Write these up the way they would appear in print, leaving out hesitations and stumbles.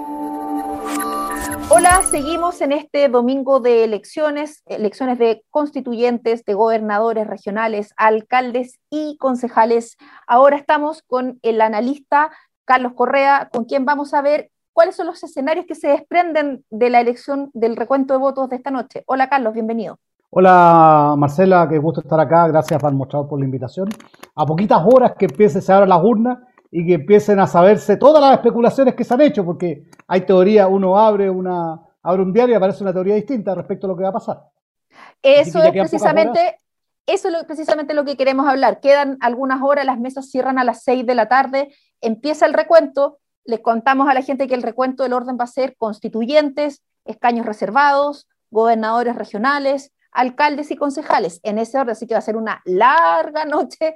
Hola, seguimos en este domingo de elecciones, elecciones de constituyentes, de gobernadores regionales, alcaldes y concejales. Ahora estamos con el analista Carlos Correa, con quien vamos a ver cuáles son los escenarios que se desprenden de la elección del recuento de votos de esta noche. Hola Carlos, bienvenido. Hola Marcela, qué gusto estar acá, gracias al mostrador por la invitación. A poquitas horas que se abran las urnas y que empiecen a saberse todas las especulaciones que se han hecho, porque hay teoría, uno abre un diario y aparece una teoría distinta respecto a lo que va a pasar. Así Eso que ya es quedan pocas horas. precisamente, precisamente lo que queremos hablar. Quedan algunas horas, las mesas cierran a las 6 de la tarde, empieza el recuento, les contamos a la gente que el recuento del orden va a ser constituyentes, escaños reservados, gobernadores regionales, alcaldes y concejales, en ese orden, así que va a ser una larga noche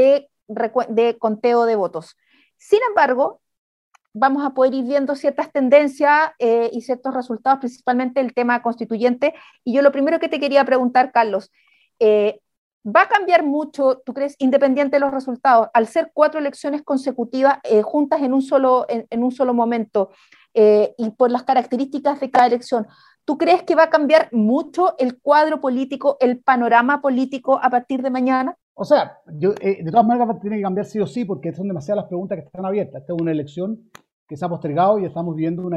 de conteo de votos. Sin embargo, vamos a poder ir viendo ciertas tendencias y ciertos resultados, principalmente el tema constituyente. Y yo lo primero que te quería preguntar, Carlos, eh, ¿va a cambiar mucho, tú crees, independiente de los resultados, al ser 4 elecciones consecutivas juntas en un solo momento y por las características de cada elección? ¿Tú crees que va a cambiar mucho el cuadro político, el panorama político a partir de mañana? O sea, de todas maneras tiene que cambiar sí o sí, porque son demasiadas las preguntas que están abiertas. Esta es una elección que se ha postergado y estamos viviendo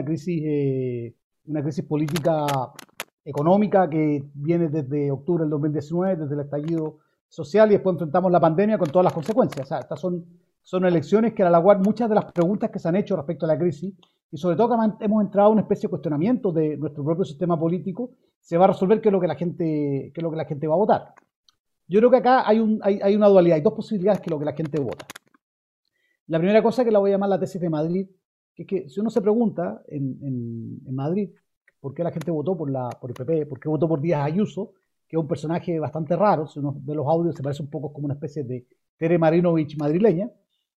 una crisis política económica que viene desde octubre del 2019, desde el estallido social, y después enfrentamos la pandemia con todas las consecuencias. O sea, son elecciones que a la cual muchas de las preguntas que se han hecho respecto a la crisis, y sobre todo que hemos entrado en una especie de cuestionamiento de nuestro propio sistema político, se va a resolver qué es lo que la gente va a votar. Yo creo que acá hay una dualidad, hay dos posibilidades que es lo que la gente vota. La primera cosa que la voy a llamar la tesis de Madrid, que es que si uno se pregunta en Madrid por qué la gente votó por el PP, por qué votó por Díaz Ayuso, que es un personaje bastante raro, si uno ve los audios se parece un poco como una especie de Tere Marinovich madrileña,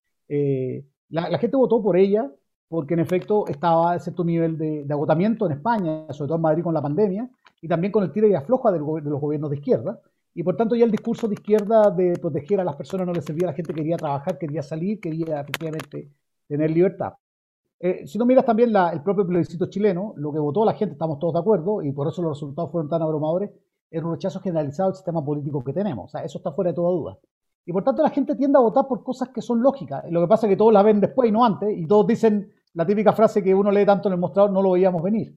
la gente votó por ella porque en efecto estaba a cierto nivel de agotamiento en España, sobre todo en Madrid con la pandemia, y también con el tira y afloja de los gobiernos de izquierda, y por tanto ya el discurso de izquierda de proteger a las personas no le servía, la gente quería trabajar, quería salir, quería efectivamente tener libertad. Si no miras también el propio plebiscito chileno, lo que votó la gente, estamos todos de acuerdo, y por eso los resultados fueron tan abrumadores, es un rechazo generalizado al sistema político que tenemos. O sea, eso está fuera de toda duda. Y por tanto la gente tiende a votar por cosas que son lógicas. Lo que pasa es que todos la ven después y no antes, y todos dicen la típica frase que uno lee tanto en el mostrador, no lo veíamos venir.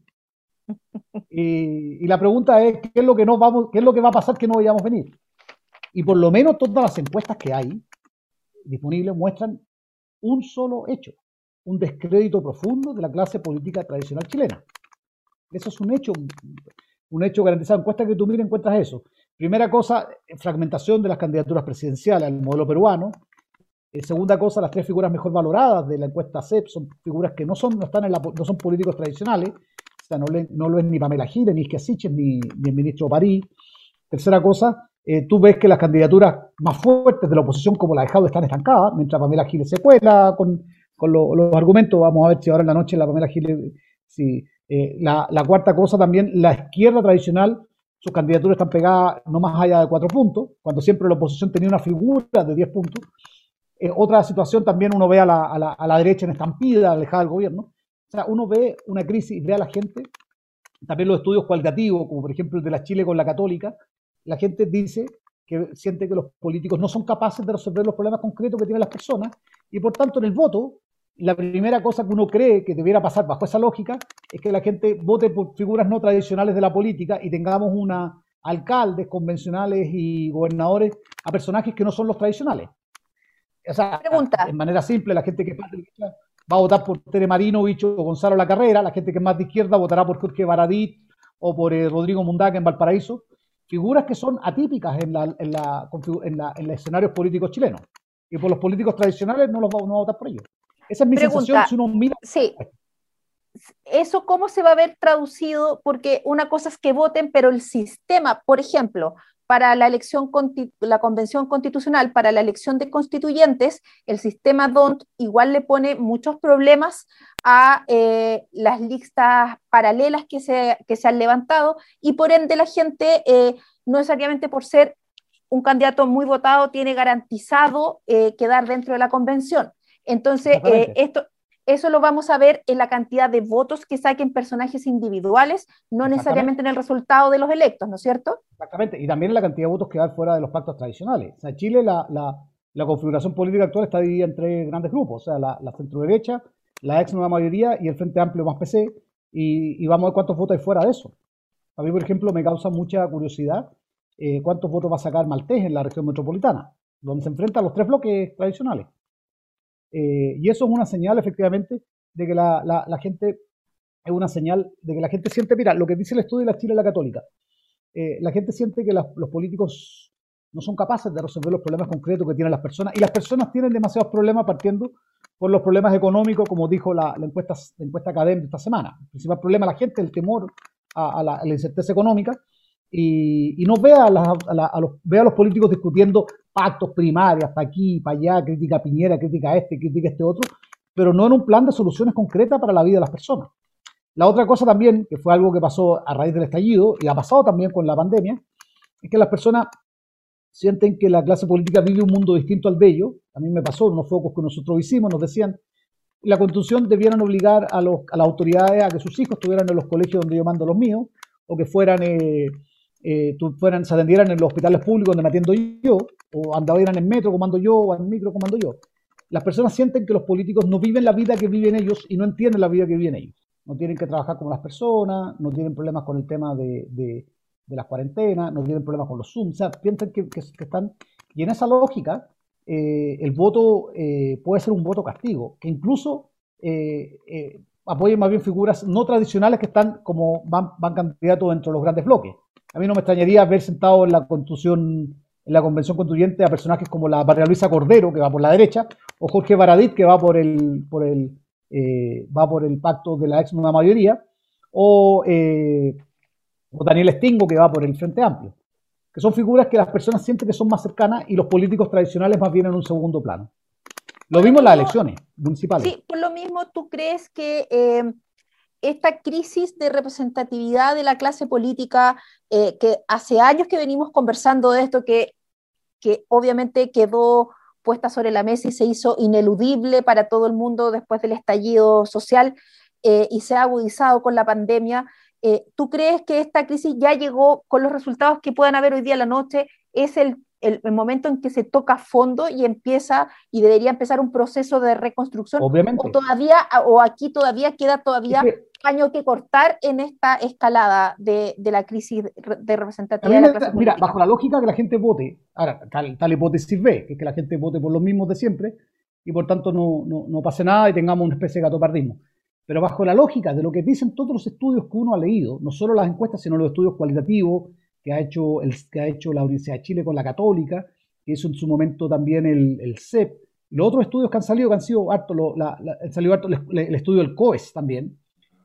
Y la pregunta es, ¿qué es lo que va a pasar que no veíamos venir? Y por lo menos todas las encuestas que hay disponibles muestran un solo hecho, un descrédito profundo de la clase política tradicional chilena. Eso es un hecho garantizado. Encuesta que tú mires encuentras eso. Primera cosa, fragmentación de las candidaturas presidenciales al modelo peruano. Segunda cosa, las 3 figuras mejor valoradas de la encuesta CEP son figuras que no son políticos tradicionales. O sea, no lo es ni Pamela Giles, ni Isquia Siches, ni el ministro París. Tercera cosa, tú ves que las candidaturas más fuertes de la oposición, como la de Jaude, están estancadas, mientras Pamela Giles se cuela con los argumentos. Vamos a ver si ahora en la noche la Pamela Giles, si, la cuarta cosa también, la izquierda tradicional, sus candidaturas están pegadas no más allá de 4 puntos, cuando siempre la oposición tenía una figura de 10 puntos. Otra situación también uno ve a la derecha en estampida, alejada del gobierno. O sea, uno ve una crisis y ve a la gente, también los estudios cualitativos, como por ejemplo el de la Chile con la Católica, la gente dice que siente que los políticos no son capaces de resolver los problemas concretos que tienen las personas y por tanto en el voto, la primera cosa que uno cree que debiera pasar bajo esa lógica es que la gente vote por figuras no tradicionales de la política y tengamos alcaldes convencionales y gobernadores a personajes que no son los tradicionales. O sea, Pregunta, en manera simple, la gente que es más de derecha va a votar por Tere Marinovich o Gonzalo Lacarrera, la gente que es más de izquierda votará por Jorge Baradit o por Rodrigo Mundaca en Valparaíso, figuras que son atípicas en los escenarios políticos chilenos. Y por los políticos tradicionales no va a votar por ellos. Esa es mi sensación pregunta, si uno mira. sí, ¿eso cómo se va a ver traducido? Porque una cosa es que voten, pero el sistema, por ejemplo, para la elección, la convención constitucional, para la elección de constituyentes, el sistema DONT igual le pone muchos problemas a las listas paralelas que se han levantado y por ende la gente, no necesariamente por ser un candidato muy votado, tiene garantizado quedar dentro de la convención. Entonces, Exactamente. eso lo vamos a ver en la cantidad de votos que saquen personajes individuales, no necesariamente en el resultado de los electos, ¿no es cierto? Exactamente, y también en la cantidad de votos que van fuera de los pactos tradicionales. O sea, Chile, la configuración política actual está dividida en tres grandes grupos, o sea, la centroderecha, la ex nueva mayoría y el Frente Amplio más PC, y vamos a ver cuántos votos hay fuera de eso. A mí, por ejemplo, me causa mucha curiosidad cuántos votos va a sacar Maltés en la región metropolitana, donde se enfrentan los tres bloques tradicionales. Y eso es una señal, efectivamente, de que la gente, es una señal de que la gente siente, mira, lo que dice el estudio de la Chile la Católica, la gente siente que los políticos no son capaces de resolver los problemas concretos que tienen las personas, y las personas tienen demasiados problemas partiendo por los problemas económicos, como dijo la encuesta académica de esta semana. El principal problema de la gente es el temor a la incerteza económica, y no ve ve a los políticos discutiendo pactos primarias, para aquí, para allá, crítica a Piñera, crítica a crítica a este otro, pero no en un plan de soluciones concretas para la vida de las personas. La otra cosa también, que fue algo que pasó a raíz del estallido, y ha pasado también con la pandemia, es que las personas sienten que la clase política vive un mundo distinto al de ellos. A mí me pasó en unos focos que nosotros hicimos, nos decían, la Constitución debieran obligar a las autoridades a que sus hijos estuvieran en los colegios donde yo mando los míos, o que se atendieran en los hospitales públicos donde me atiendo yo, o anduvieran en metro como ando yo, o en micro como ando yo. Las personas sienten que los políticos no viven la vida que viven ellos y no entienden la vida que viven ellos. No tienen que trabajar como las personas, no tienen problemas con el tema de las cuarentenas, no tienen problemas con los Zoom, o sea, piensan que están... Y en esa lógica, el voto puede ser un voto castigo, que incluso apoyen más bien figuras no tradicionales que están como van candidatos dentro de los grandes bloques. A mí no me extrañaría ver sentado en la convención constituyente a personajes como la María Luisa Cordero, que va por la derecha, o Jorge Baradit, que va por el pacto de la ex nueva mayoría, o Daniel Stingo, que va por el Frente Amplio, que son figuras que las personas sienten que son más cercanas y los políticos tradicionales más bien en un segundo plano. Lo vimos en las elecciones municipales. Sí, por lo mismo, ¿tú crees que esta crisis de representatividad de la clase política, que hace años que venimos conversando de esto, que obviamente quedó puesta sobre la mesa y se hizo ineludible para todo el mundo después del estallido social, y se ha agudizado con la pandemia, ¿tú crees que esta crisis ya llegó con los resultados que puedan haber hoy día a la noche? ¿Es el momento en que se toca fondo y debería empezar un proceso de reconstrucción? Obviamente. O aquí todavía queda paño que cortar en esta escalada de la crisis de representatividad de la clase política. Mira, bajo la lógica que la gente vote, ahora, tal hipótesis B, que es que la gente vote por los mismos de siempre, y por tanto no pase nada y tengamos una especie de gatopardismo. Pero bajo la lógica de lo que dicen todos los estudios que uno ha leído, no solo las encuestas, sino los estudios cualitativos que ha hecho la Universidad de Chile con la Católica, que hizo en su momento también el CEP, y los otros estudios que han salido harto, el estudio del COES también,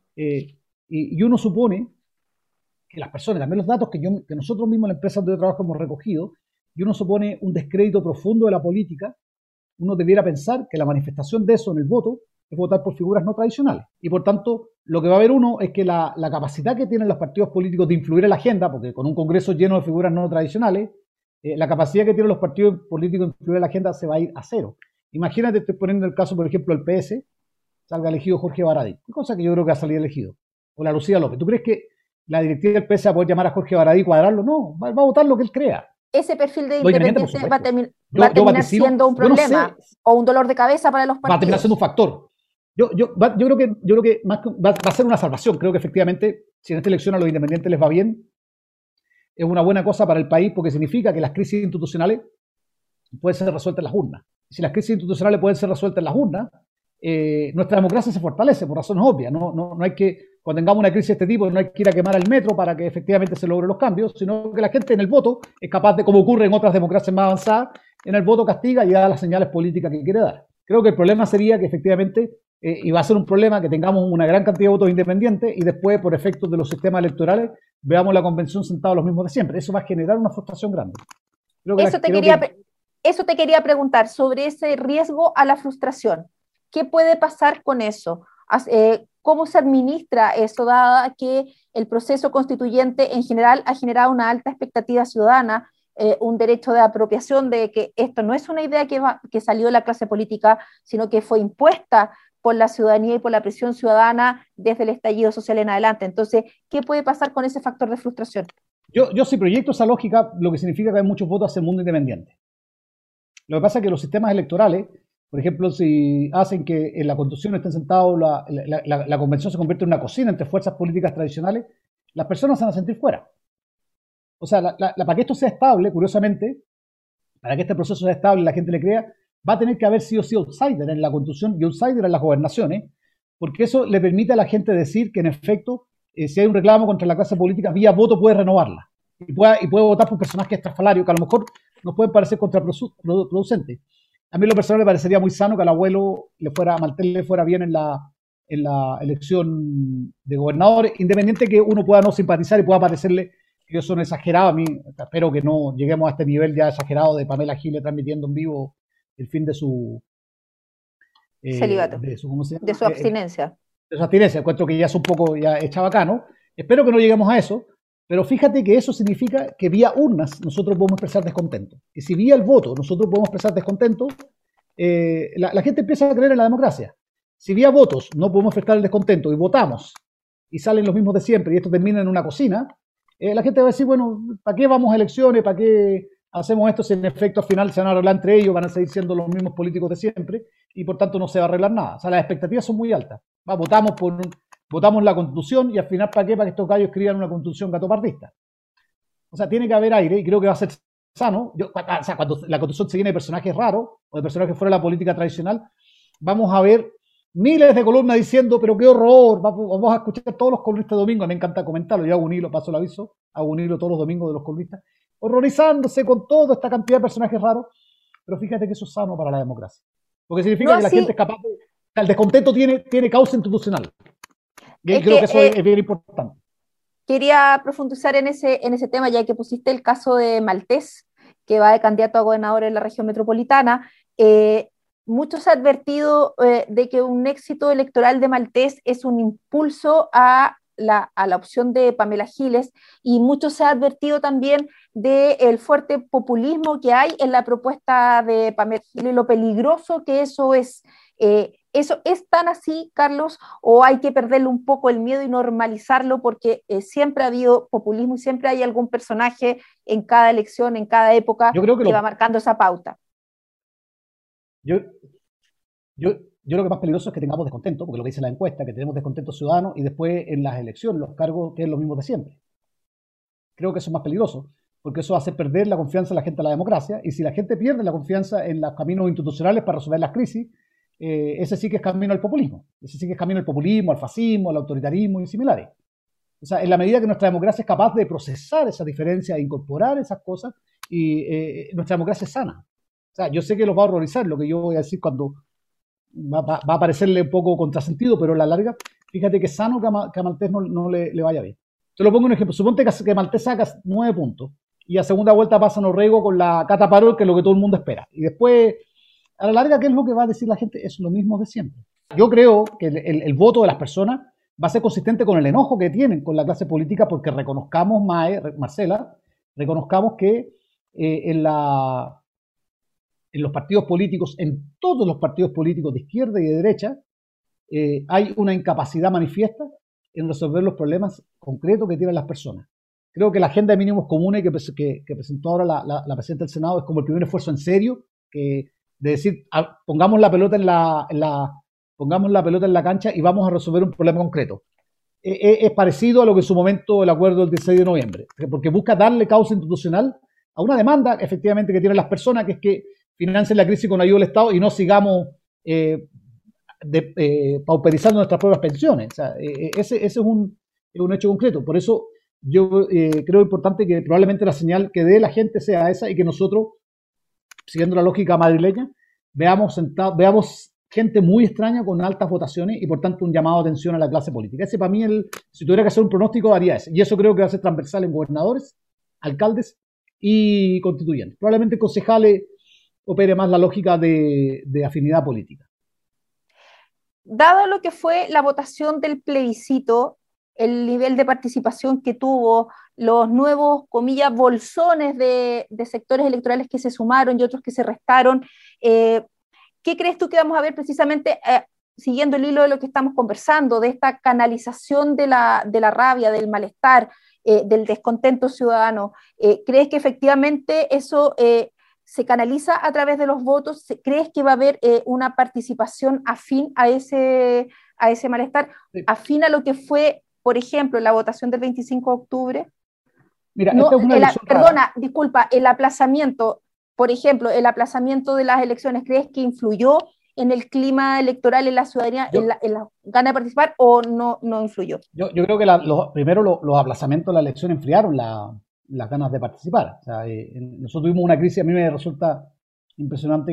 y uno supone que las personas, también los datos que nosotros mismos en la empresa donde yo trabajo hemos recogido, y uno supone un descrédito profundo de la política, uno debiera pensar que la manifestación de eso en el voto es votar por figuras no tradicionales. Y por tanto, lo que va a ver uno es que la capacidad que tienen los partidos políticos de influir en la agenda, porque con un Congreso lleno de figuras no tradicionales, la capacidad que tienen los partidos políticos de influir en la agenda se va a ir a cero. Imagínate, estoy poniendo el caso, por ejemplo, del PS, salga elegido Jorge Baradit, cosa que yo creo que va a salir elegido, o la Lucía López. ¿Tú crees que la directiva del PS va a poder llamar a Jorge Baradit y cuadrarlo? No, va a votar lo que él crea. Ese perfil de independiente va a terminar siendo un problema, o un dolor de cabeza para los partidos. Va a terminar siendo un factor. Yo creo que va a ser una salvación. Creo que efectivamente, si en esta elección a los independientes les va bien, es una buena cosa para el país, porque significa que las crisis institucionales pueden ser resueltas en las urnas. Si las crisis institucionales pueden ser resueltas en las urnas, nuestra democracia se fortalece por razones obvias. No hay que, cuando tengamos una crisis de este tipo, no hay que ir a quemar el metro para que efectivamente se logren los cambios, sino que la gente en el voto es capaz de, como ocurre en otras democracias más avanzadas, en el voto castiga y da las señales políticas que quiere dar. Creo que el problema sería que efectivamente, y va a ser un problema, que tengamos una gran cantidad de votos independientes y después, por efectos de los sistemas electorales, veamos la convención sentados los mismos de siempre. Eso va a generar una frustración grande. Eso te quería preguntar, sobre ese riesgo a la frustración. ¿Qué puede pasar con eso? ¿Cómo se administra eso, dada que el proceso constituyente en general ha generado una alta expectativa ciudadana, un derecho de apropiación de que esto no es una idea que salió de la clase política, sino que fue impuesta por la ciudadanía y por la presión ciudadana desde el estallido social en adelante. Entonces, ¿qué puede pasar con ese factor de frustración? Yo si proyecto esa lógica, lo que significa que hay muchos votos hacia el mundo independiente. Lo que pasa es que los sistemas electorales, por ejemplo, si hacen que en la Constitución estén sentados, la convención se convierte en una cocina entre fuerzas políticas tradicionales, las personas se van a sentir fuera. O sea, para que esto sea estable, curiosamente, para que este proceso sea estable y la gente le crea, va a tener que haber sí o sí outsider en la Constitución y outsider en las gobernaciones, porque eso le permite a la gente decir que, en efecto, si hay un reclamo contra la clase política, vía voto puede renovarla y puede votar por personajes estrafalarios que a lo mejor nos pueden parecer contraproducentes. A mí lo personal me parecería muy sano que al abuelo a Maltés le fuera bien en la elección de gobernadores, independiente que uno pueda no simpatizar y pueda parecerle que ellos son exagerados. A mí espero que no lleguemos a este nivel ya exagerado de Pamela Giles transmitiendo en vivo el fin de su Celibato, ¿cómo se llama? de su abstinencia. De su abstinencia. Encuentro que ya es un poco ya hecha bacano. Espero que no lleguemos a eso, pero fíjate que eso significa que vía urnas nosotros podemos expresar descontento. Y si vía el voto nosotros podemos expresar descontento, la gente empieza a creer en la democracia. Si vía votos no podemos expresar el descontento y votamos y salen los mismos de siempre y esto termina en una cocina, la gente va a decir, bueno, ¿para qué vamos a elecciones? ¿Para qué hacemos esto si en efecto al final se van a arreglar entre ellos, van a seguir siendo los mismos políticos de siempre y por tanto no se va a arreglar nada? O sea, las expectativas son muy altas. Votamos la Constitución y al final ¿para qué? Para que estos gallos escriban una Constitución gatopardista. O sea, tiene que haber aire y creo que va a ser sano. O sea, cuando la Constitución se llene de personajes raros o de personajes fuera de la política tradicional, vamos a ver miles de columnas diciendo, pero qué horror, vamos a escuchar todos los columnistas de domingo, me encanta comentarlo, yo hago un hilo, paso el aviso, hago un hilo todos los domingos de los columnistas, horrorizándose con toda esta cantidad de personajes raros, pero fíjate que eso es sano para la democracia, porque significa que la gente es capaz de, el descontento tiene causa institucional, y creo que eso es bien importante. Quería profundizar en ese tema, ya que pusiste el caso de Maltés, que va de candidato a gobernador en la región metropolitana. Mucho se ha advertido de que un éxito electoral de Maltés es un impulso a la opción de Pamela Giles, y mucho se ha advertido también del fuerte populismo que hay en la propuesta de Pamela Giles y lo peligroso que eso es. ¿Eso es tan así, Carlos, o hay que perderle un poco el miedo y normalizarlo porque siempre ha habido populismo y siempre hay algún personaje en cada elección, en cada época, que va marcando esa pauta? Yo lo que más peligroso es que tengamos descontento, porque lo que dice la encuesta, que tenemos descontento ciudadano y después en las elecciones los cargos que es lo mismo de siempre. Creo que eso es más peligroso, porque eso hace perder la confianza de la gente en la democracia, y si la gente pierde la confianza en los caminos institucionales para resolver las crisis, ese sí que es camino al populismo. Ese sí que es camino al populismo, al fascismo, al autoritarismo y similares. O sea, en la medida que nuestra democracia es capaz de procesar esas diferencias e incorporar esas cosas, y nuestra democracia es sana. O sea, yo sé que los va a horrorizar lo que yo voy a decir cuando va a parecerle un poco contrasentido, pero a la larga, fíjate que es sano que a Maltés no le vaya bien. Te lo pongo un ejemplo. Suponte que Maltés saca 9 puntos y a segunda vuelta pasa Orrego con la Cata Parol, que es lo que todo el mundo espera. Y después, a la larga, ¿qué es lo que va a decir la gente? Es lo mismo de siempre. Yo creo que el voto de las personas va a ser consistente con el enojo que tienen con la clase política, porque reconozcamos, Marcela, reconozcamos que en los partidos políticos, en todos los partidos políticos de izquierda y de derecha, hay una incapacidad manifiesta en resolver los problemas concretos que tienen las personas. Creo que la agenda de mínimos comunes que presentó ahora la presidenta del Senado es como el primer esfuerzo en serio de decir, pongamos la pelota en la cancha y vamos a resolver un problema concreto. Es parecido a lo que en su momento el acuerdo del 16 de noviembre, porque busca darle causa institucional a una demanda efectivamente que tienen las personas, que es que financien la crisis con ayuda del Estado y no sigamos pauperizando nuestras propias pensiones. O sea, ese es un hecho concreto. Por eso yo creo importante que probablemente la señal que dé la gente sea esa, y que nosotros, siguiendo la lógica madrileña, veamos gente muy extraña con altas votaciones y por tanto un llamado de atención a la clase política. Ese para mí, si tuviera que hacer un pronóstico, haría ese. Y eso creo que va a ser transversal en gobernadores, alcaldes y constituyentes. Probablemente concejales opere más la lógica de afinidad política. Dado lo que fue la votación del plebiscito, el nivel de participación que tuvo, los nuevos, comillas, bolsones de sectores electorales que se sumaron y otros que se restaron, ¿qué crees tú que vamos a ver precisamente siguiendo el hilo de lo que estamos conversando, de esta canalización de la rabia, del malestar, del descontento ciudadano, ¿crees que efectivamente eso se canaliza a través de los votos? ¿Crees que va a haber una participación afín a ese malestar, Sí. afín a lo que fue, por ejemplo, la votación del 25 de octubre? Mira, No, esta es una elección perdona, disculpa, el aplazamiento, por ejemplo, el aplazamiento de las elecciones, ¿crees que influyó en el clima electoral, en la ciudadanía, Yo, en la gana de participar, o no influyó? yo creo que primero los aplazamientos de la elección enfriaron las ganas de participar. O sea, nosotros tuvimos una crisis, a mí me resulta impresionante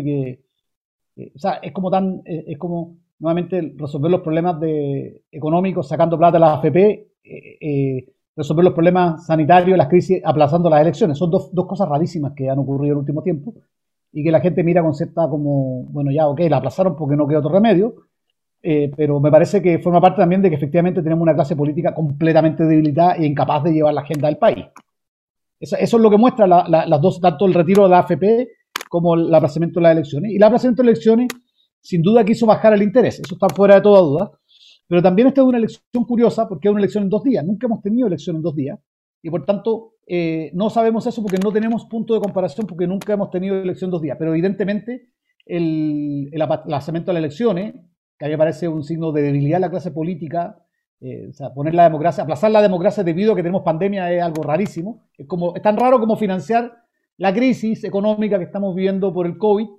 o sea, es como nuevamente resolver los problemas económicos sacando plata de la AFP, resolver los problemas sanitarios, las crisis, aplazando las elecciones. Son dos cosas rarísimas que han ocurrido en el último tiempo y que la gente mira con cierta como, bueno, ya, ok, la aplazaron porque no queda otro remedio, pero me parece que forma parte también de que efectivamente tenemos una clase política completamente debilitada e incapaz de llevar la agenda del país. Eso es lo que muestra las dos, tanto el retiro de la AFP como el aplazamiento de las elecciones. Y el aplazamiento de las elecciones, sin duda, quiso bajar el interés, eso está fuera de toda duda. Pero también esta es una elección curiosa porque es una elección en 2 días. Nunca hemos tenido elección en 2 días. Y por tanto, no sabemos eso porque no tenemos punto de comparación porque nunca hemos tenido elección en 2 días. Pero evidentemente, el aplazamiento de las elecciones, que a mí me parece un signo de debilidad de la clase política, o sea, poner la democracia, aplazar la democracia debido a que tenemos pandemia es algo rarísimo. Es tan raro como financiar la crisis económica que estamos viviendo por el COVID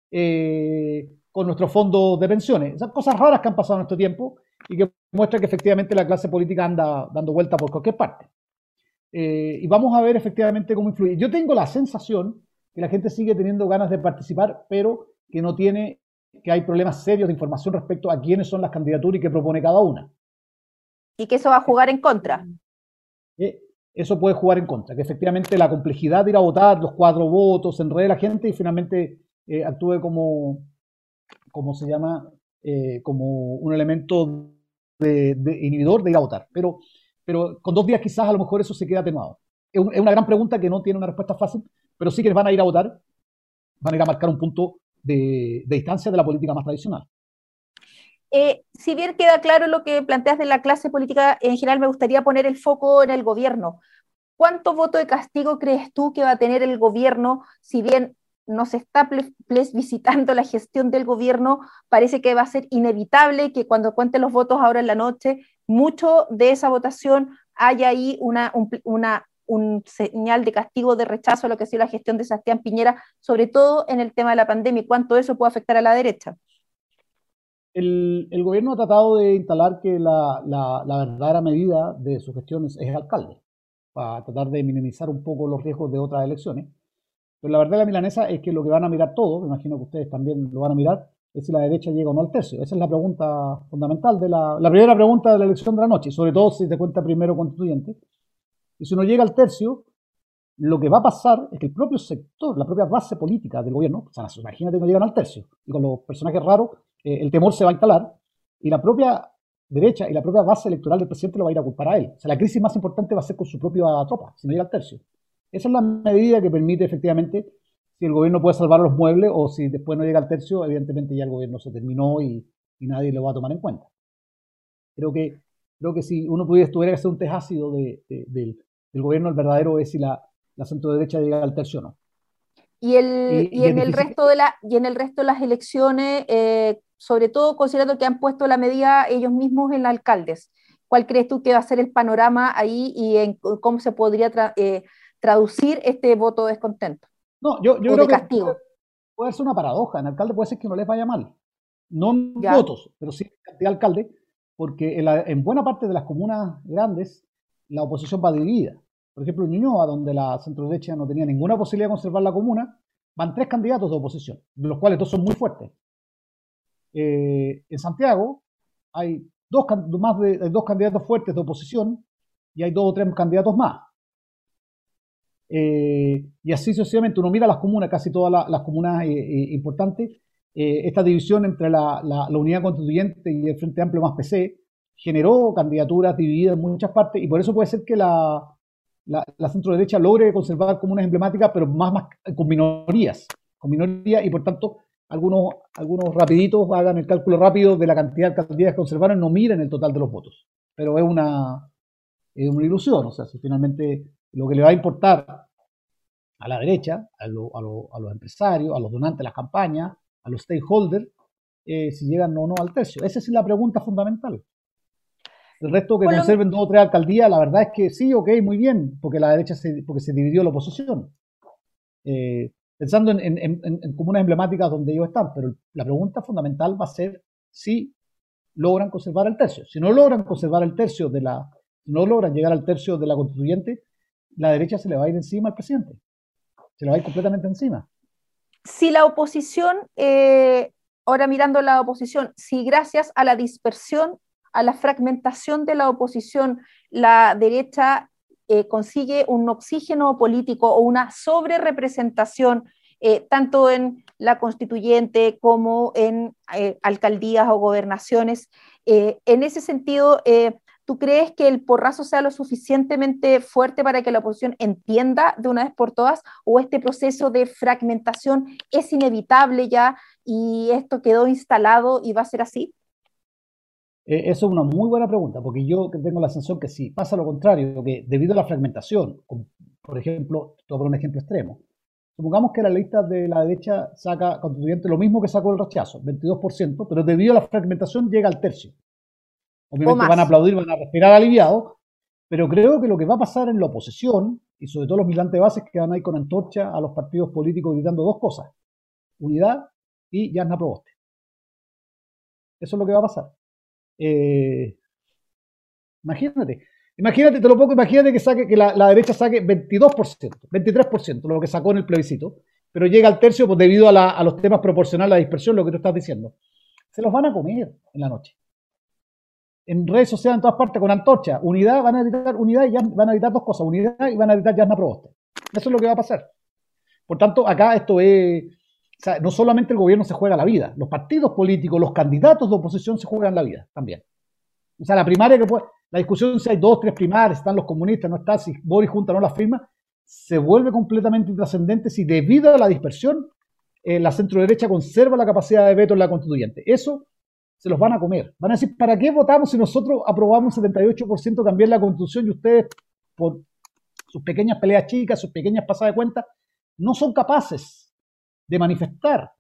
con nuestros fondos de pensiones. Son cosas raras que han pasado en nuestro tiempo y que muestran que efectivamente la clase política anda dando vuelta por cualquier parte. Y vamos a ver efectivamente cómo influye. Yo tengo la sensación que la gente sigue teniendo ganas de participar, pero que hay problemas serios de información respecto a quiénes son las candidaturas y qué propone cada una. Y que eso va a jugar en contra. Eso puede jugar en contra, que efectivamente la complejidad de ir a votar, los 4 votos, enrede a la gente y finalmente actúe como se llama, como un elemento de inhibidor de ir a votar. Pero con 2 días quizás a lo mejor eso se queda atenuado. Es una gran pregunta que no tiene una respuesta fácil, pero sí que van a ir a votar, van a ir a marcar un punto de distancia de la política más tradicional. Si bien queda claro lo que planteas de la clase política en general, me gustaría poner el foco en el gobierno. ¿Cuánto voto de castigo crees tú que va a tener el gobierno? Si bien nos está visitando la gestión del gobierno, parece que va a ser inevitable que cuando cuenten los votos ahora en la noche, mucho de esa votación haya ahí un señal de castigo, de rechazo a lo que ha sido la gestión de Sebastián Piñera, sobre todo en el tema de la pandemia, y cuánto eso puede afectar a la derecha. El gobierno ha tratado de instalar que la verdadera medida de su gestión es el alcalde, para tratar de minimizar un poco los riesgos de otras elecciones. Pero la verdad de la milanesa es que lo que van a mirar todos, me imagino que ustedes también lo van a mirar, es si la derecha llega o no al tercio. Esa es la pregunta fundamental, la primera pregunta de la elección de la noche, sobre todo si te cuenta primero constituyente. Y si uno llega al tercio, lo que va a pasar es que el propio sector, la propia base política del gobierno, o sea, imagínate que no llegan al tercio, y con los personajes raros, el temor se va a instalar, y la propia derecha y la propia base electoral del presidente lo va a ir a culpar a él. O sea, la crisis más importante va a ser con su propia tropa, si no llega al tercio. Esa es la medida que permite efectivamente si el gobierno puede salvar los muebles o si después no llega al tercio, evidentemente ya el gobierno se terminó y nadie lo va a tomar en cuenta. Creo que si uno tuviera que hacer un test ácido del gobierno, el verdadero es si la centro derecha llega al tercio o no. Y en el resto de las elecciones, sobre todo considerando que han puesto la medida ellos mismos en alcaldes, ¿cuál crees tú que va a ser el panorama ahí y en cómo se podría traducir este voto de descontento? No, yo o creo de que castigo. puede ser una paradoja. En alcalde puede ser que no les vaya mal. No en ¿Ya? votos, pero sí en cantidad de alcaldes, porque en buena parte de las comunas grandes la oposición va dividida. Por ejemplo, en Ñuñoa, donde la centroderecha no tenía ninguna posibilidad de conservar la comuna, van 3 candidatos de oposición, de los cuales 2 son muy fuertes. En Santiago hay más de 2 candidatos fuertes de oposición y hay 2 o 3 candidatos más. Y así sucesivamente, uno mira las comunas, casi todas las comunas importantes, esta división entre la unidad constituyente y el Frente Amplio más PC generó candidaturas divididas en muchas partes y por eso puede ser que la centro derecha logre conservar comunas emblemáticas, pero más con minorías y por tanto algunos rapiditos hagan el cálculo rápido de la cantidad de alcaldías que conservaron y no miren el total de los votos. Pero es una ilusión, o sea, si finalmente lo que le va a importar a la derecha, a los empresarios, a los donantes de las campañas, a los stakeholders, si llegan o no al tercio. Esa es la pregunta fundamental. El resto que conserven 2 o 3 alcaldías, la verdad es que sí, ok, muy bien, porque la derecha porque se dividió la oposición. Pensando en comunas emblemáticas donde ellos están, pero la pregunta fundamental va a ser si logran conservar el tercio. Si no logran conservar el tercio no logran llegar al tercio de la constituyente, la derecha se le va a ir encima al presidente. Se le va a ir completamente encima. Si la oposición, ahora mirando la oposición, si gracias a la dispersión, a la fragmentación de la oposición, la derecha consigue un oxígeno político o una sobrerepresentación, tanto en la constituyente como en alcaldías o gobernaciones, en ese sentido, ¿tú crees que el porrazo sea lo suficientemente fuerte para que la oposición entienda de una vez por todas, o este proceso de fragmentación es inevitable ya y esto quedó instalado y va a ser así? Eso es una muy buena pregunta, porque yo tengo la sensación que si pasa lo contrario, que debido a la fragmentación, por ejemplo, te voy a poner un ejemplo extremo, supongamos que la lista de la derecha saca constituyente lo mismo que sacó el rechazo, 22%, pero debido a la fragmentación llega al tercio. Obviamente van a aplaudir, van a respirar aliviados, pero creo que lo que va a pasar en la oposición, y sobre todo los militantes de bases que van a ir con antorcha a los partidos políticos gritando 2 cosas, unidad y Jasna Proboste. Eso es lo que va a pasar. Imagínate, te lo pongo, imagínate que la derecha saque 22%, 23%, lo que sacó en el plebiscito, pero llega al tercio pues, debido a los temas proporcionales, a la dispersión, lo que tú estás diciendo. Se los van a comer en la noche. En redes sociales, en todas partes, con antorcha. Unidad, van a editar unidad y van a editar 2 cosas, unidad y van a editar Jasna Proboste. Eso es lo que va a pasar. Por tanto, acá esto es... O sea, no solamente el gobierno se juega la vida, los partidos políticos, los candidatos de oposición se juegan la vida también. O sea, la primaria la discusión si hay 2, 3 primarias, están los comunistas, no está, si Boris Junta no las firma, se vuelve completamente intrascendente si debido a la dispersión la centroderecha conserva la capacidad de veto en la constituyente. Eso se los van a comer. Van a decir, ¿para qué votamos si nosotros aprobamos un 78% cambiar la constitución y ustedes, por sus pequeñas peleas chicas, sus pequeñas pasadas de cuenta, no son capaces de manifestar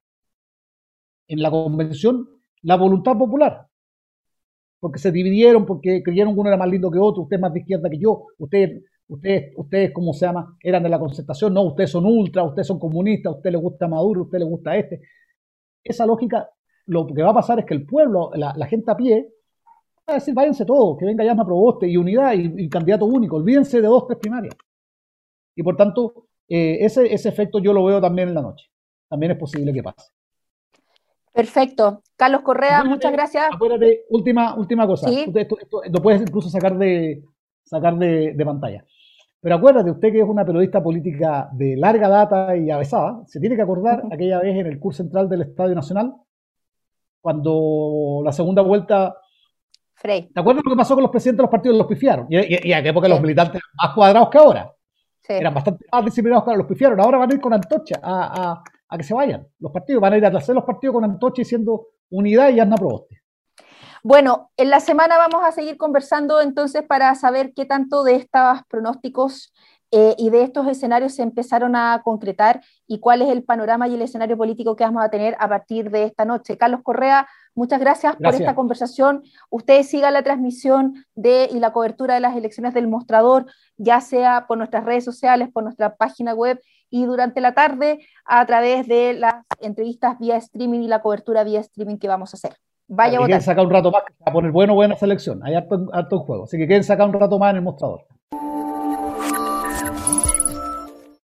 en la convención la voluntad popular? Porque se dividieron, porque creyeron que uno era más lindo que otro, usted es más de izquierda que yo, ustedes ¿cómo se llama? Eran de la concertación, no, ustedes son ultra, ustedes son comunistas, a usted le gusta Maduro, a usted le gusta este. Esa lógica, lo que va a pasar es que el pueblo, la gente a pie, va a decir, váyanse todos, que venga Jasna Proboste y unidad y candidato único, olvídense de 2, 3 primarias. Y por tanto, ese efecto yo lo veo también en la noche. También es posible que pase. Perfecto. Carlos Correa, muchas gracias. Acuérdate, última cosa. ¿Sí? Esto lo puedes incluso sacar de pantalla. Pero acuérdate, usted que es una periodista política de larga data y avesada, se tiene que acordar aquella vez en el curso central del Estadio Nacional, cuando la segunda vuelta... Frey. ¿Te acuerdas lo que pasó con los presidentes de los partidos? Los pifiaron. Y a qué época los militantes eran más cuadrados que ahora. Sí. Eran bastante más disciplinados que ahora. Los pifiaron. Ahora van a ir con antorcha a que se vayan. Los partidos van a ir a hacer los partidos con antorcha diciendo unidad y Jasna Proboste. Bueno, en la semana vamos a seguir conversando entonces para saber qué tanto de estos pronósticos y de estos escenarios se empezaron a concretar y cuál es el panorama y el escenario político que vamos a tener a partir de esta noche. Carlos Correa, muchas gracias por esta conversación. Ustedes sigan la transmisión y la cobertura de las elecciones del Mostrador, ya sea por nuestras redes sociales, por nuestra página web y durante la tarde a través de las entrevistas vía streaming y la cobertura vía streaming que vamos a hacer. Vaya a votar. Quieren sacar un rato más, a poner buena selección. Hay harto en juego. Así que quieren sacar un rato más en el Mostrador.